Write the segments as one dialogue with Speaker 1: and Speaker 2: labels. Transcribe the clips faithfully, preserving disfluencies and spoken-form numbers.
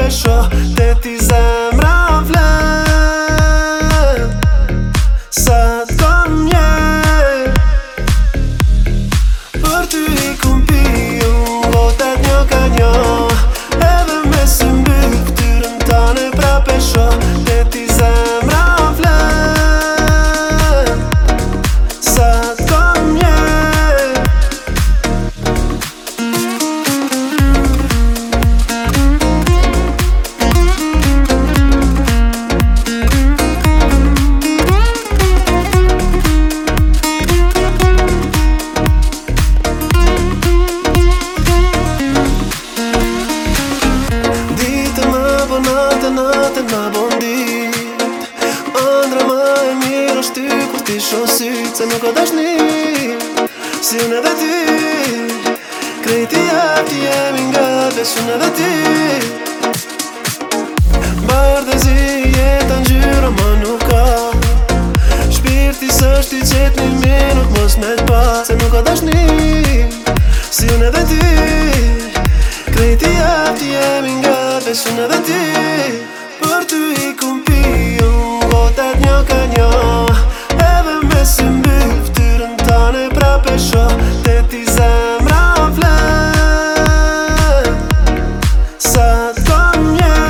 Speaker 1: pesho, te ti zemra vlen. Sa t'kom nje, për ty i kum pi unë votet një ka një. Edhe me së mbyll ftyrën tane pra pesho, te ti zemra vlen. Sa t'kom nje. Natë, natë, na bon dit. Andra ma e mirë është ty kur ti shoh syt. Se nuk o dashni, si unë edhe ty. Krejti jap ti jemi nga veç unë edhe ty. Bardhëzi jeta ngjyra ma nuk ka. Shpirti s'është i qet një minut mos me t'pa. Se nuk o dashni, si unë edhe ty. Krejti jap ti jemi nga veç unë edhe ty. Për ty i kum pi unë votet një ka një. Edhe me së mbyll ftyrën tane pra pesho, te ti zemra vlen. Sa t'kom nje.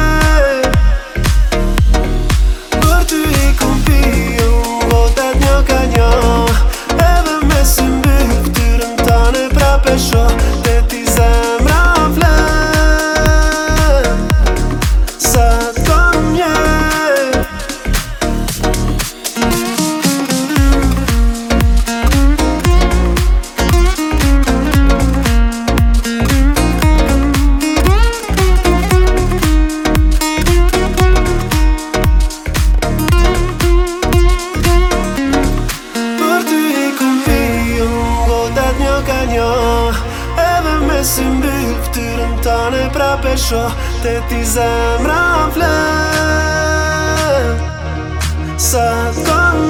Speaker 1: Për ty i kum pi unë votet një ka një. Edhe me së mbyll ftyrën tane pra pesho, te ti zemra vlen. Edhe me si mbyll ftyrën tane pra pesho, te ti zemra vlen. Sa t'kom